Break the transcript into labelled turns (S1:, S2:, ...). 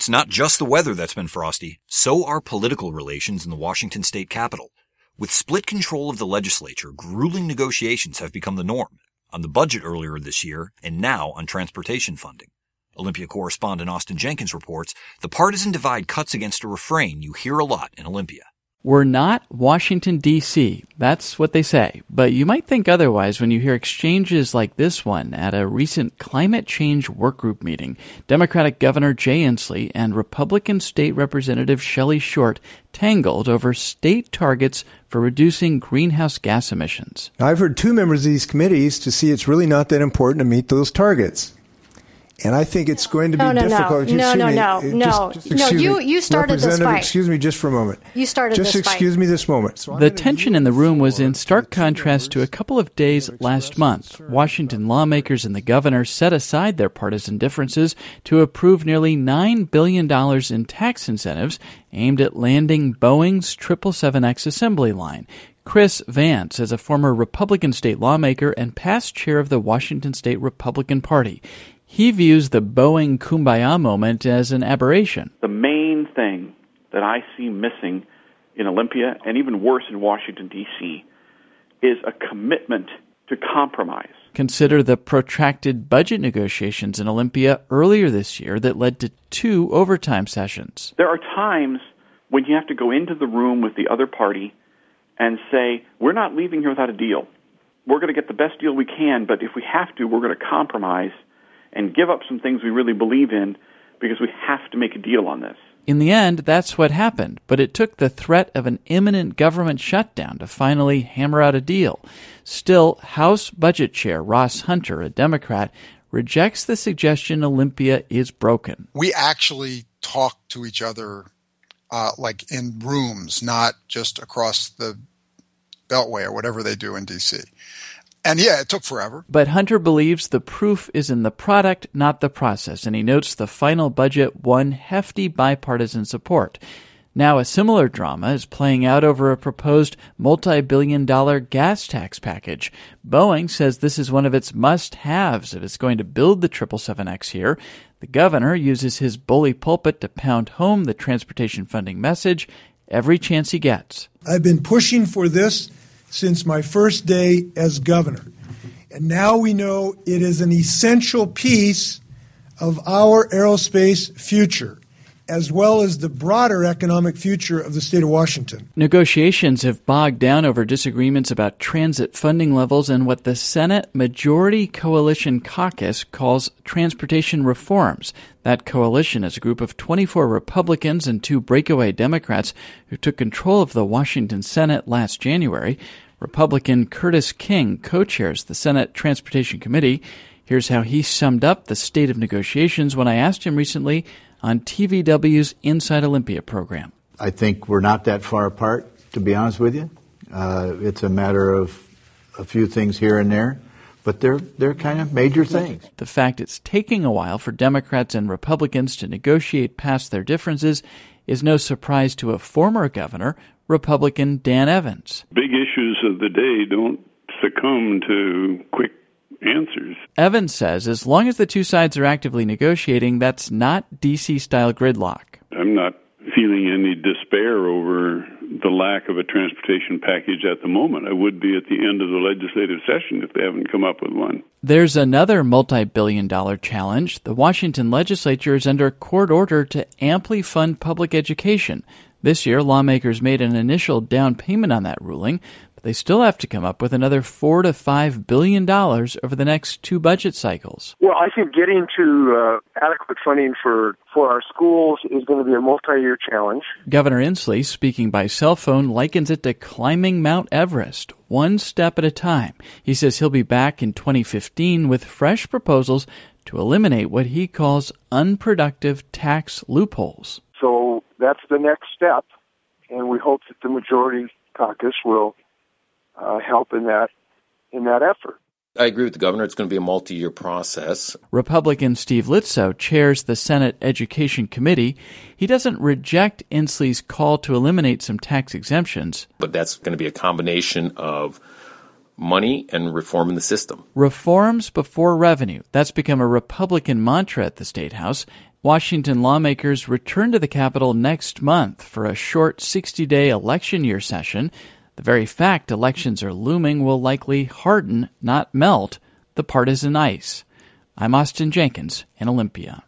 S1: It's not just the weather that's been frosty, so are political relations in the Washington state capitol. With split control of the legislature, grueling negotiations have become the norm, on the budget earlier this year and now on transportation funding. Olympia correspondent Austin Jenkins reports the partisan divide cuts against a refrain you hear a lot in Olympia.
S2: We're not Washington, D.C. That's what they say. But you might think otherwise when you hear exchanges like this one at a recent climate change workgroup meeting. Democratic Governor Jay Inslee and Republican State Representative Shelley Short tangled over state targets for reducing greenhouse gas emissions.
S3: I've heard two members of these committees to see it's really not that important to meet those targets. And I think it's going to be difficult.
S4: You started this fight.
S3: Excuse me just for a moment.
S4: You started this fight.
S3: Just excuse me this moment.
S2: The tension in the room was in stark contrast to a couple of days last month. Washington lawmakers and the governor set aside their partisan differences to approve nearly $9 billion in tax incentives aimed at landing Boeing's 777X assembly line. Chris Vance is a former Republican state lawmaker and past chair of the Washington State Republican Party. He views the Boeing Kumbaya moment as an aberration.
S5: The main thing that I see missing in Olympia, and even worse in Washington, D.C., is a commitment to compromise.
S2: Consider the protracted budget negotiations in Olympia earlier this year that led to 2 overtime sessions.
S5: There are times when you have to go into the room with the other party and say, we're not leaving here without a deal. We're going to get the best deal we can, but if we have to, we're going to compromise and give up some things we really believe in because we have to make a deal on this.
S2: In the end, that's what happened, but it took the threat of an imminent government shutdown to finally hammer out a deal. Still, House Budget Chair Ross Hunter, a Democrat, rejects the suggestion Olympia is broken.
S6: We actually talk to each other like in rooms, not just across the Beltway or whatever they do in D.C. And yeah, it took forever.
S2: But Hunter believes the proof is in the product, not the process, and he notes the final budget won hefty bipartisan support. Now a similar drama is playing out over a proposed multi-billion-dollar gas tax package. Boeing says this is one of its must-haves if it's going to build the 777X here. The governor uses his bully pulpit to pound home the transportation funding message every chance he gets.
S7: I've been pushing for this since my first day as governor. And now we know it is an essential piece of our aerospace future, as well as the broader economic future of the state of Washington.
S2: Negotiations have bogged down over disagreements about transit funding levels and what the Senate Majority Coalition Caucus calls transportation reforms. That coalition is a group of 24 Republicans and 2 breakaway Democrats who took control of the Washington Senate last January. Republican Curtis King co-chairs the Senate Transportation Committee. Here's how he summed up the state of negotiations when I asked him recently on TVW's Inside Olympia program.
S8: I think we're not that far apart, to be honest with you. It's a matter of a few things here and there, but they're kind of major things.
S2: The fact it's taking a while for Democrats and Republicans to negotiate past their differences is no surprise to a former governor, Republican Dan Evans.
S9: Big issues of the day don't succumb to quick answers.
S2: Evans says as long as the two sides are actively negotiating, that's not D.C.-style gridlock.
S9: I'm not feeling any despair over the lack of a transportation package at the moment. I would be at the end of the legislative session if they haven't come up with one.
S2: There's another multi-billion-dollar challenge. The Washington legislature is under court order to amply fund public education. This year, lawmakers made an initial down payment on that ruling, but they still have to come up with another $4 to $5 billion over the next 2 budget cycles.
S10: Well, I think getting to adequate funding for our schools is going to be a multi-year challenge.
S2: Governor Inslee, speaking by cell phone, likens it to climbing Mount Everest, one step at a time. He says he'll be back in 2015 with fresh proposals to eliminate what he calls unproductive tax loopholes.
S10: So that's the next step, and we hope that the majority caucus will help in that effort.
S11: I agree with the governor. It's going to be a multi-year process.
S2: Republican Steve Litzow chairs the Senate Education Committee. He doesn't reject Inslee's call to eliminate some tax exemptions.
S11: But that's going to be a combination of money and reform in the system.
S2: Reforms before revenue. That's become a Republican mantra at the State House. Washington lawmakers return to the Capitol next month for a short 60-day election year session. The very fact elections are looming will likely harden, not melt, the partisan ice. I'm Austin Jenkins in Olympia.